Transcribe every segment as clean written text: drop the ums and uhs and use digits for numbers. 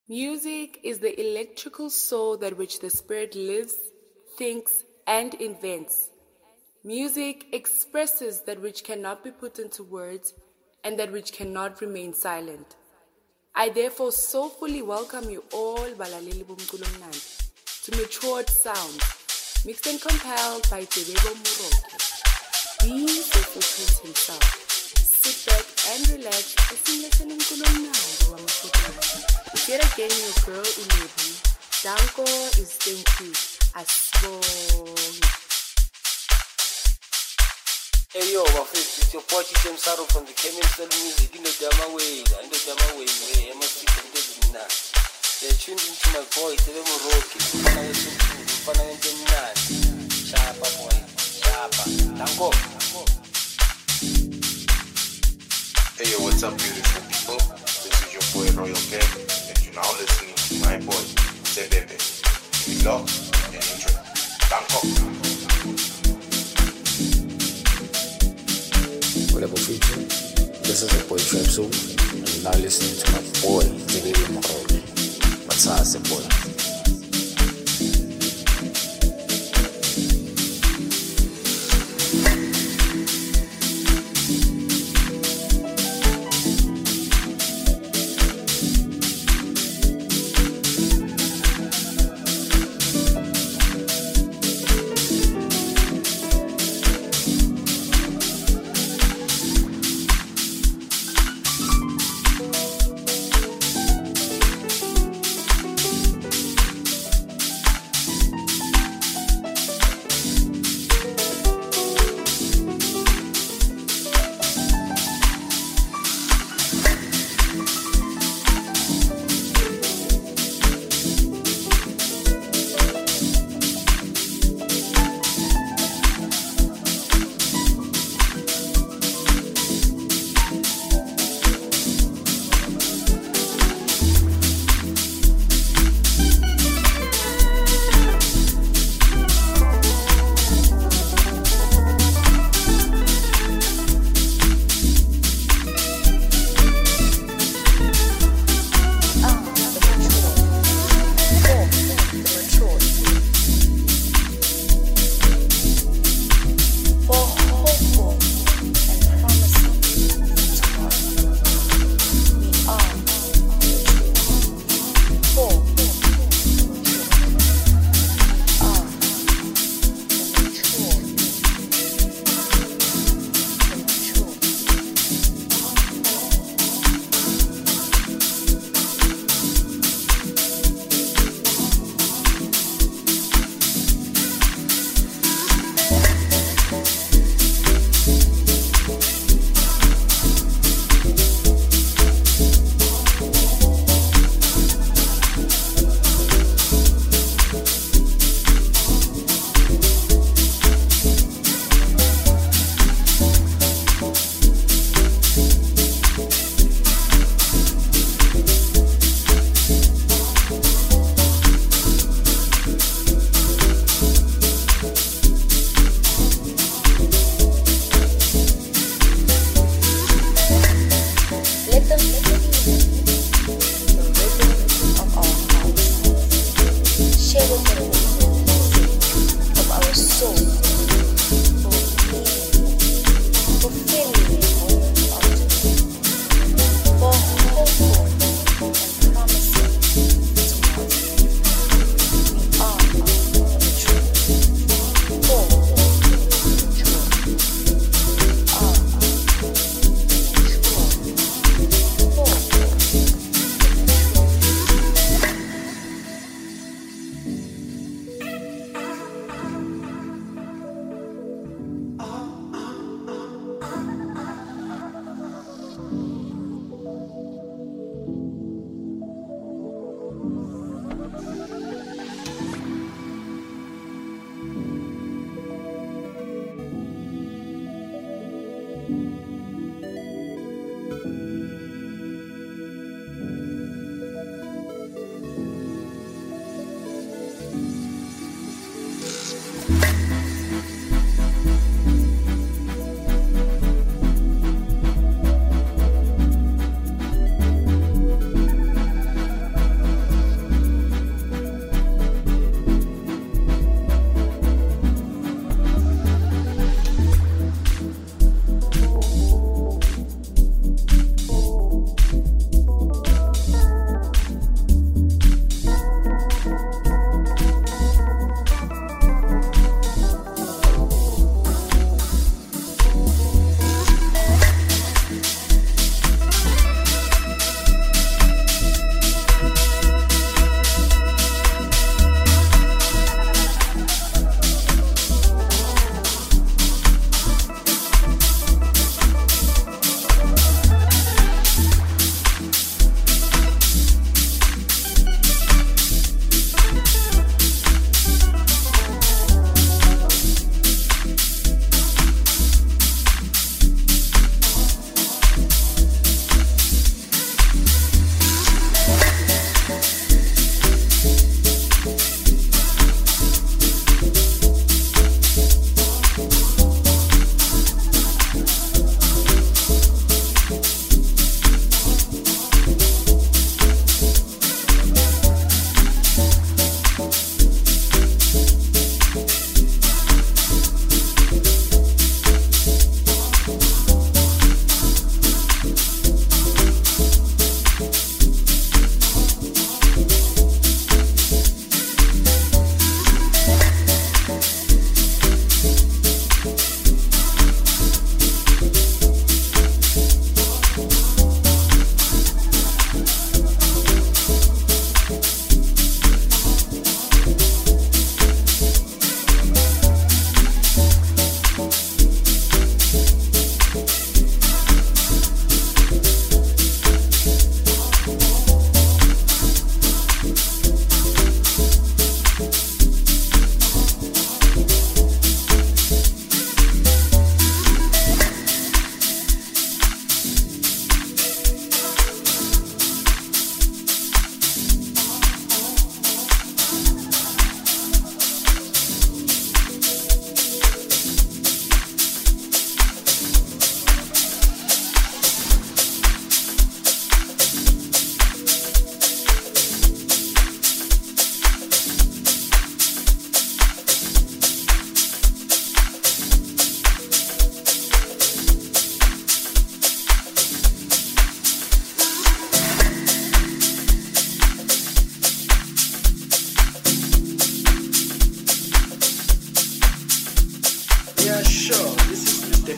Music is the electrical soul that which the spirit lives, thinks, and invents. Music expresses that which cannot be put into words and that which cannot remain silent. I therefore soulfully welcome you all, Balaleli Bumculo Mnandi, to Matured Sound, mixed and compiled by Tebebo Muroke. Be Sophocle himself. Sit back and relax as you listen to Mculo Mnandi wa Mafutana. Yet again, your girl Ulebi. Danko is thank you. Asbong. Hey yo, my friend, it's your boy James Saro from the Chemical Music. You know, Dama Way, I know Dama Way, I must be content now. They're tuned into my voice, they're more rocky. Sharpa boy, Sharpa. Danko. Hey yo, what's up, beautiful people? This is your boy Royal K, and you're now listening to my boy Sebebe. Give it love and enjoy. Danko. What up, future? This is your boy Trap Soul, and you're now listening to my boy Zebebe Mokoro. What's up, boy?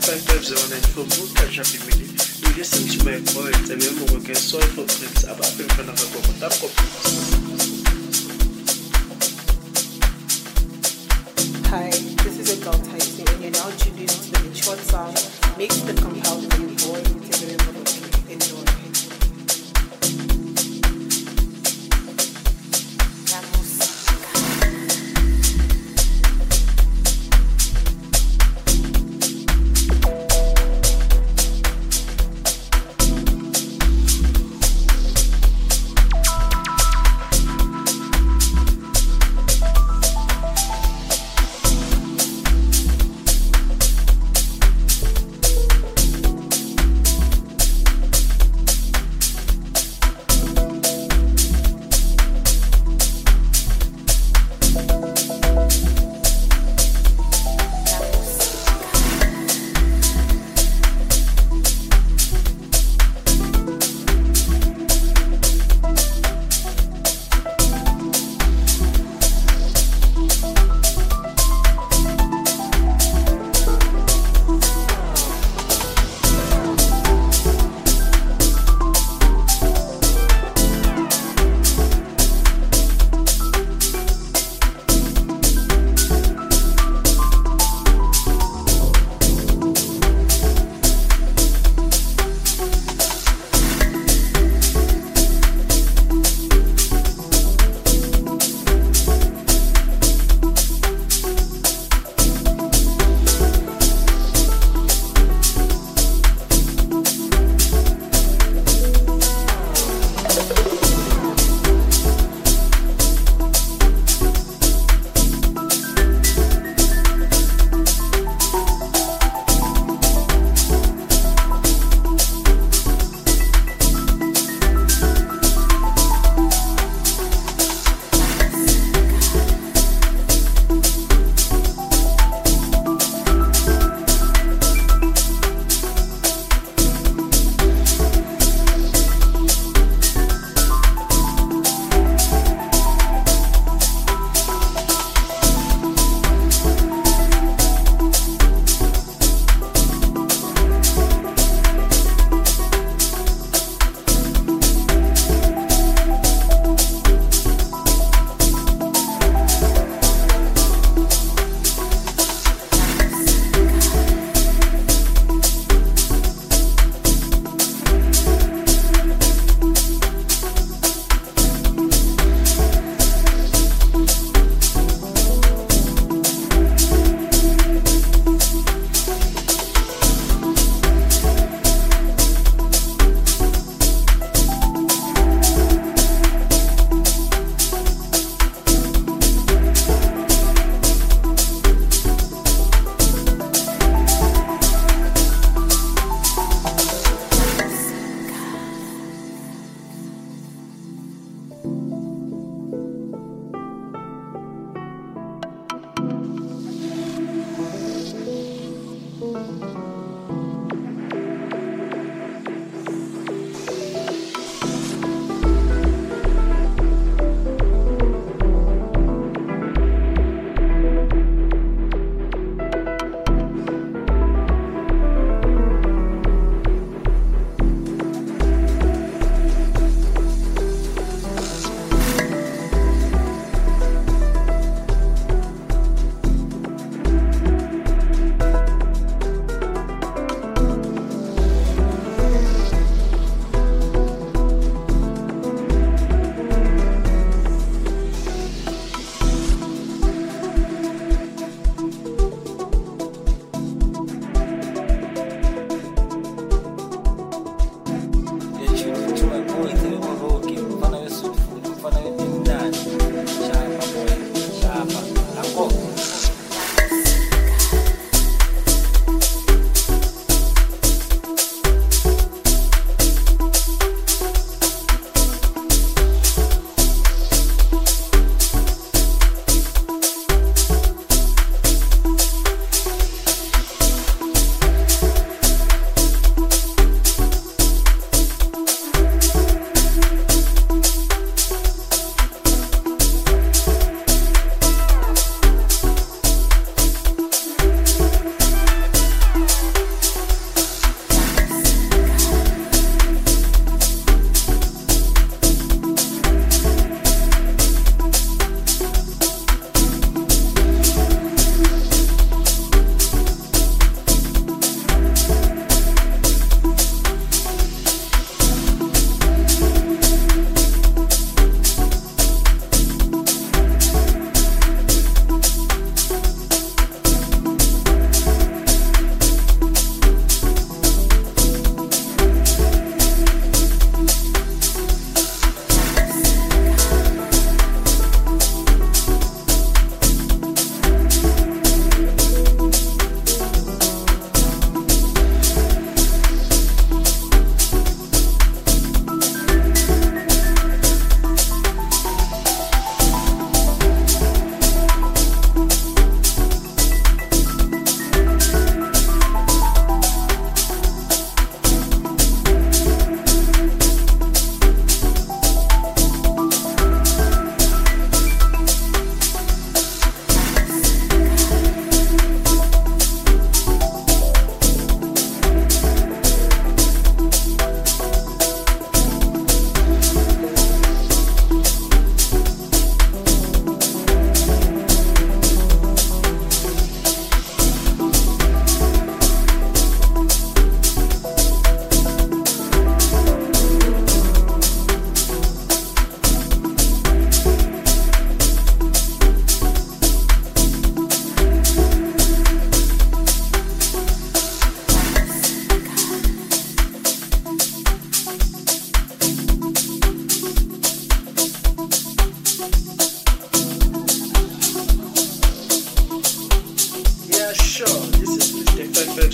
550 and from Bukacha family. You listen to my boy, Tabemo Roke, Soy for Prince, about the Fanako. Hi, this is Adult Tyson, and you're now tuned into the short song mixed and compiled by your boy, Tabemo Roke. Enjoy.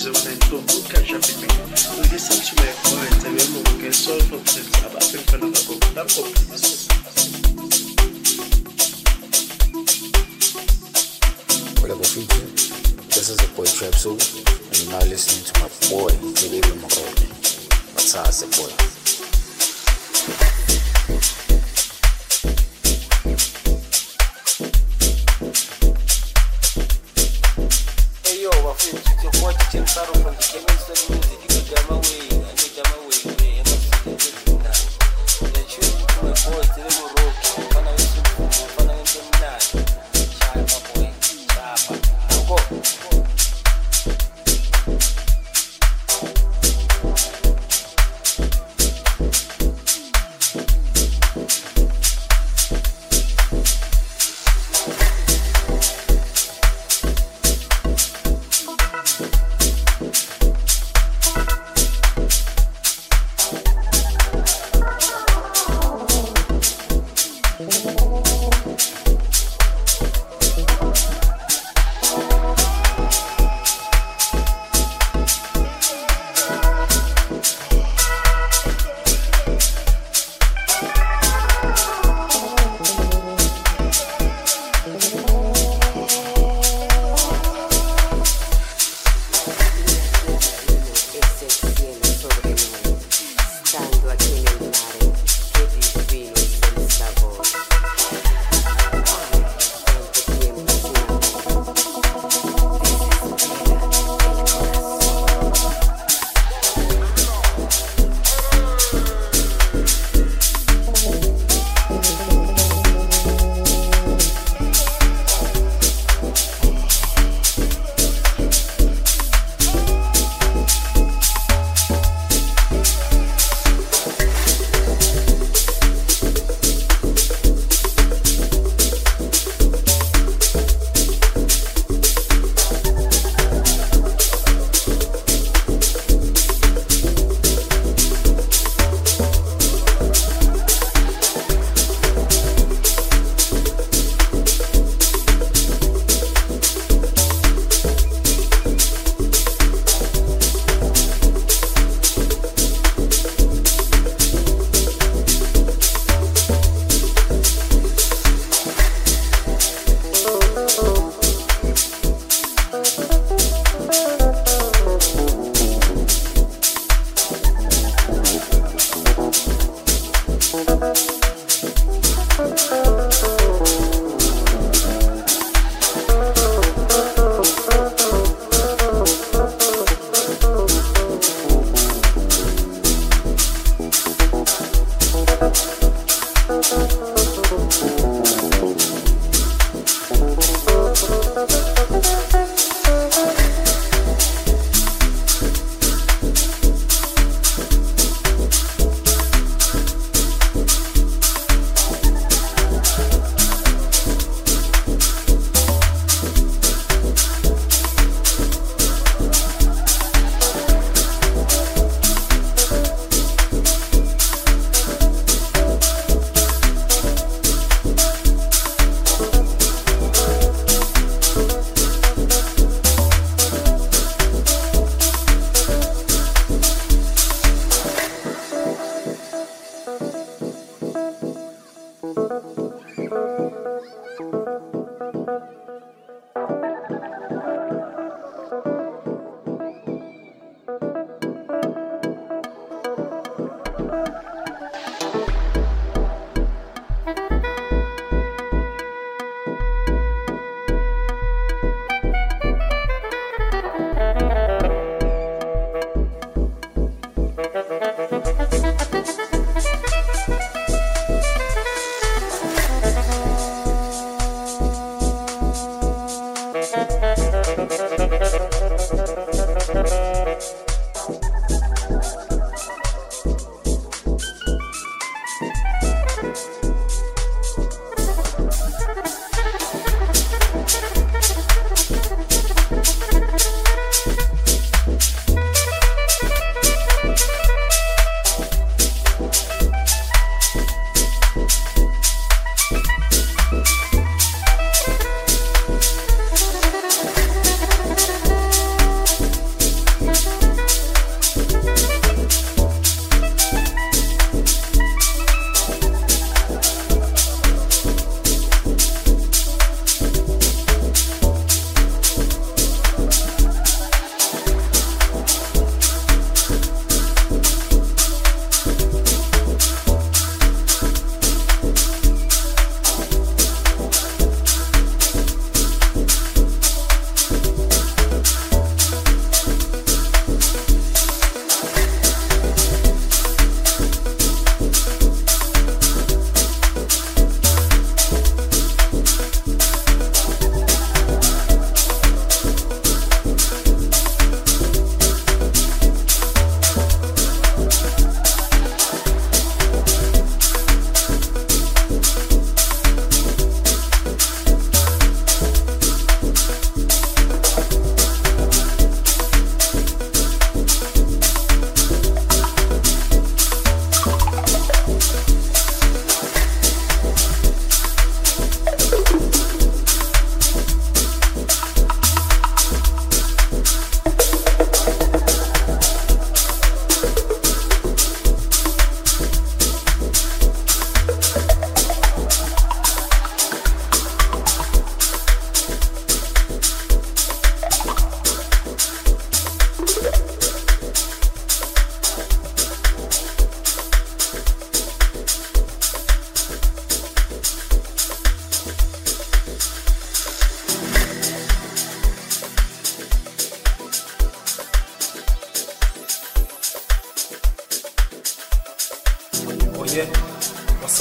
0794 catch up with me. You listen to my points and remember we can solve for Prince about in front of a book. That's what please. Whatever feature. This is a boy Trap Soul, and you're now listening to my boy, David Moroni. That's how I say boy. Hey yo, my friends, it's your boy Jim Saro from the Cayman Style Music. You know Dama Way, I know Dama Way, I'm a citizen now. They're tuning to my boy, David Moroni. Fana Yusufu, Fana Yusufu, Chapa boy, Chapa. Go.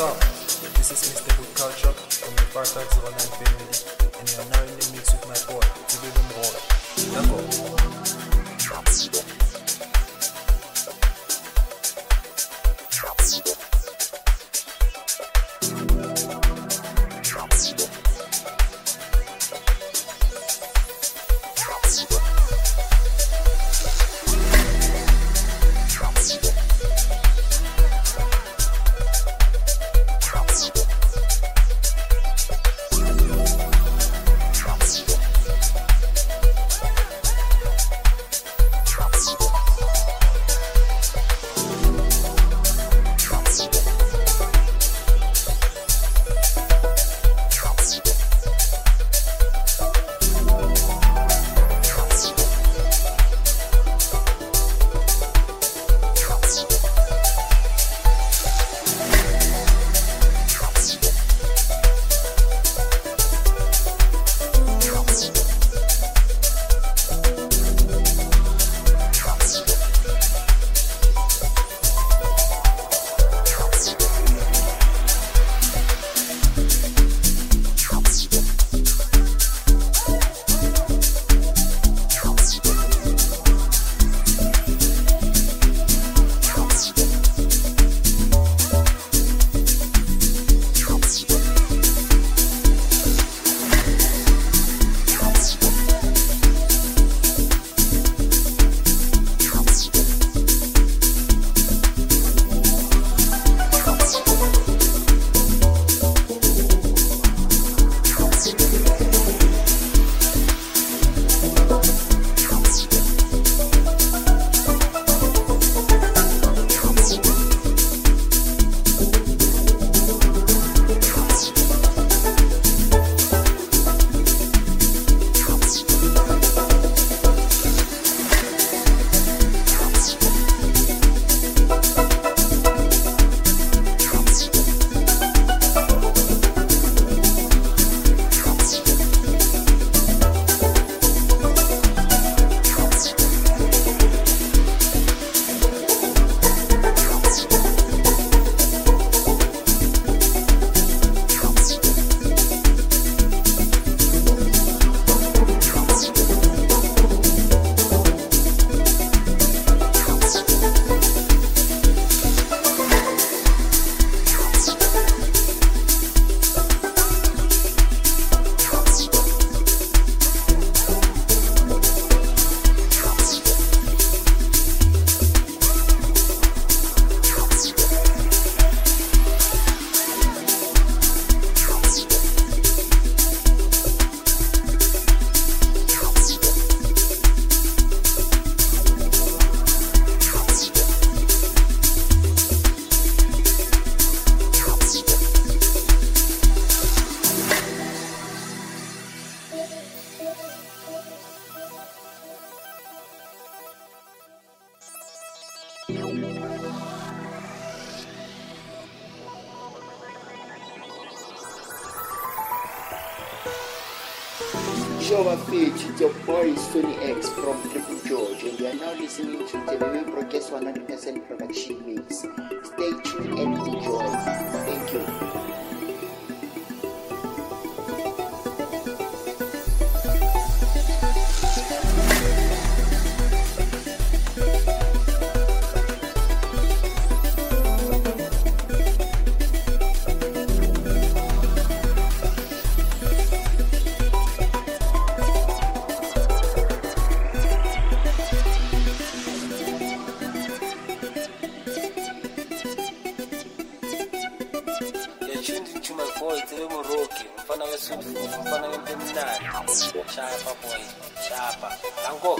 up? This is Mr. Good Culture from the Fartak 09 family, and you are now in the mix with my boy, Tibibi Mrola. Show of Pitch, it's your boy Sony X from Triple George, and you are now listening to the Broadcast 100% production mix. Stay tuned and enjoy. Thank you. Chapa boy, chapa. Tango.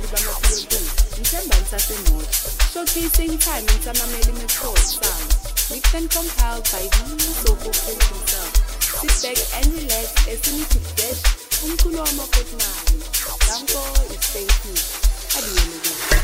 abalaleli bamaphilopilo Mthembani Sasemoto showcasing time in Tamameli Metro sound mixed and compiled by the Soko Prince himself. Sit back and relax as soon as you dash umculo wamaphotmani Danko is stay tuned adiwe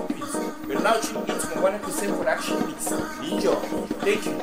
beats. You're now tuning into my 100% production beats. Enjoy. Thank you.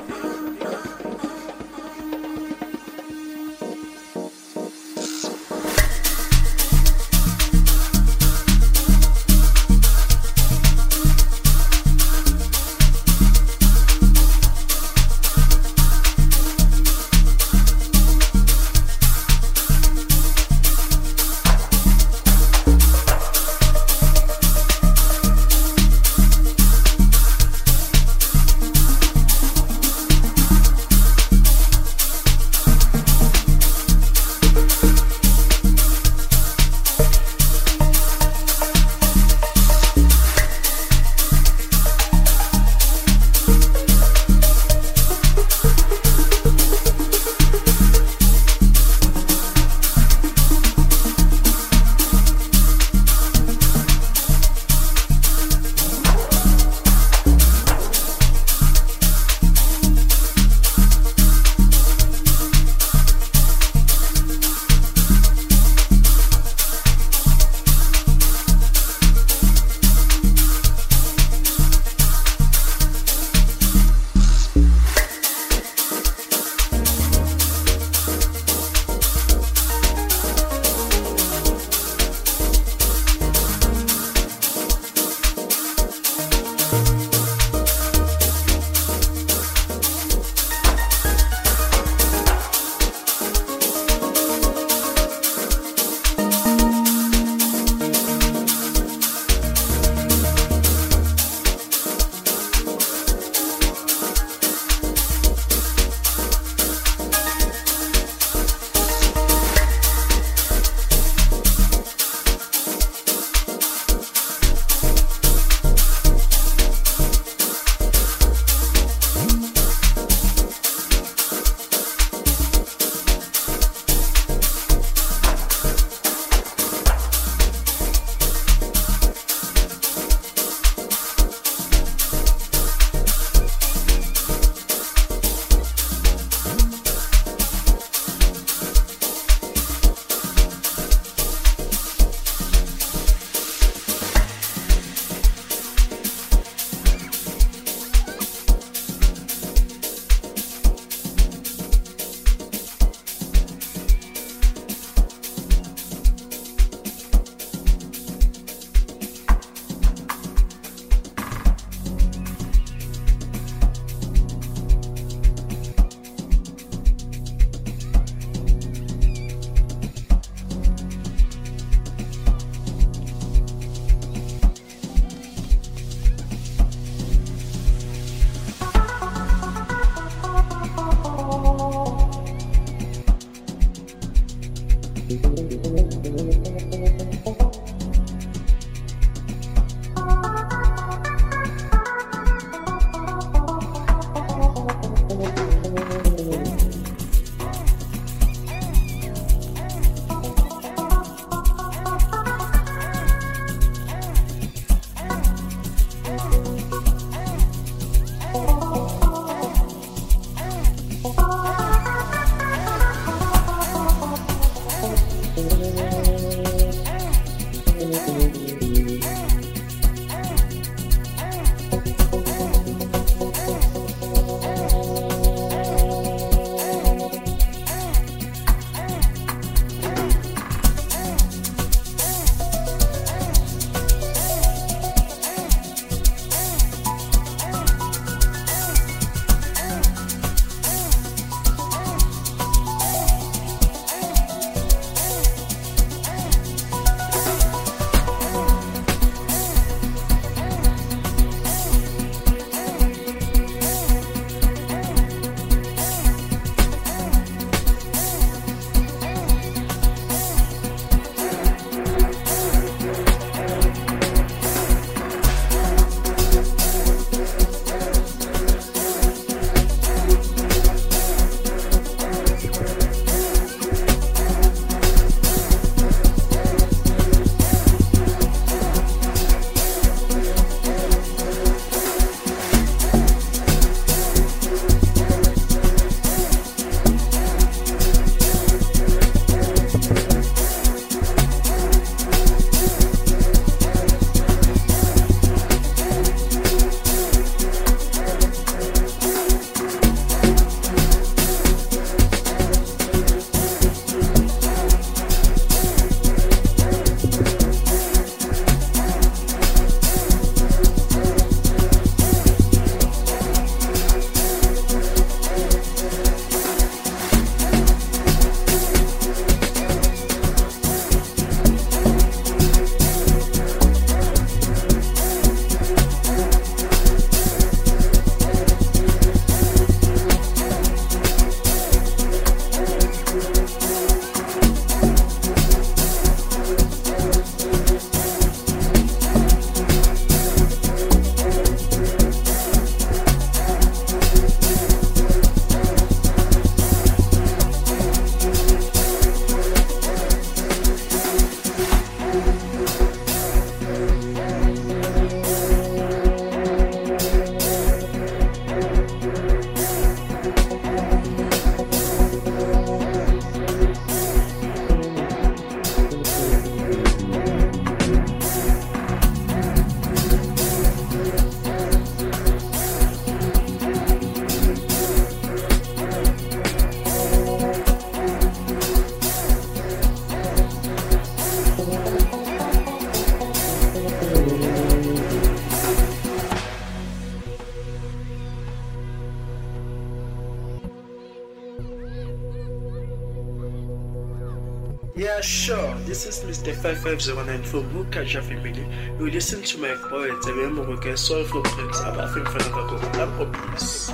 Yeah, sure. This is Mr. 5509 from Mukaja family. You listen to my poets and remember we get soulful prints about film for the peace.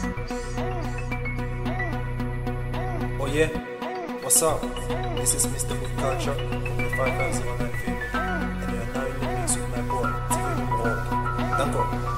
Oh yeah, what's up? This is Mr. Good Culture from the 5509 family, and you are now in the mix with my boy, TV World. Danko.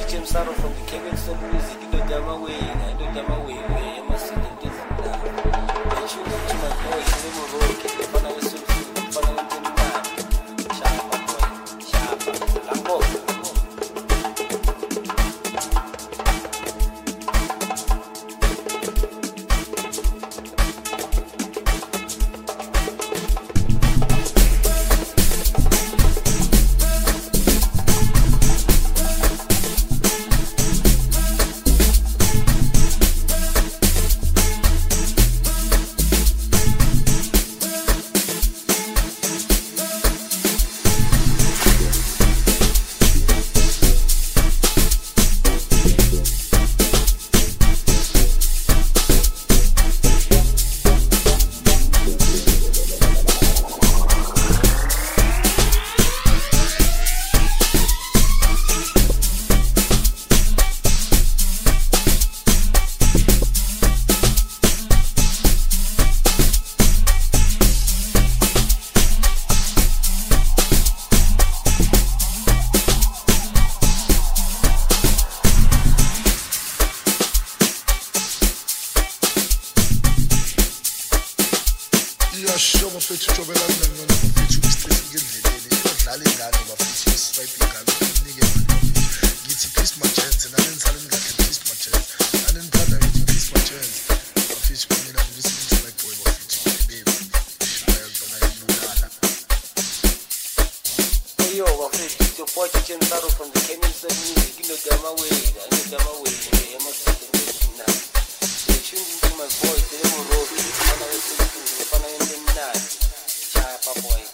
James Saro from the Kingston Music, you know Dama Way, I know Dama Way, I must see the different now. I choose to my voice, they will rock it, but I was so good, but I went in the Sharp, boy, sharp, Lambo. From the Kingston Music, you know Dama Way, I know Dama Way, I must see the different now. They tuned into my voice, they will roll it, and I was listening to the fun in the night. Sharp boy.